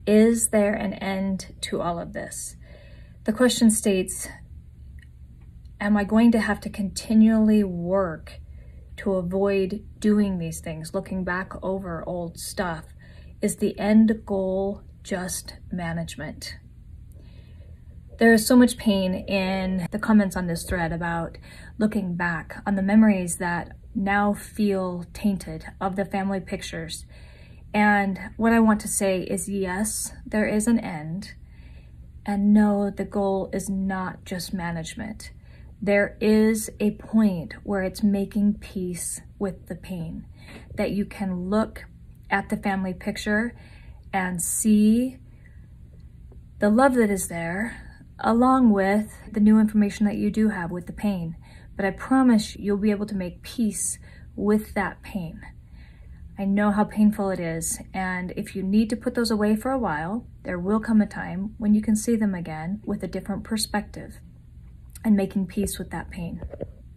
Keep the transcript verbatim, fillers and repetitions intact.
Is there an end to all of this? The question states, am I going to have to continually work to avoid doing these things, looking back over old stuff? Is the end goal just management? There is so much pain in the comments on this thread about looking back on the memories that now feel tainted of the family pictures. And what I want to say is, yes, there is an end. And no, the goal is not just management. There is a point where it's making peace with the pain, that you can look at the family picture and see the love that is there, along with the new information that you do have with the pain. But I promise you'll be able to make peace with that pain. I know how painful it is, and if you need to put those away for a while, there will come a time when you can see them again with a different perspective and making peace with that pain.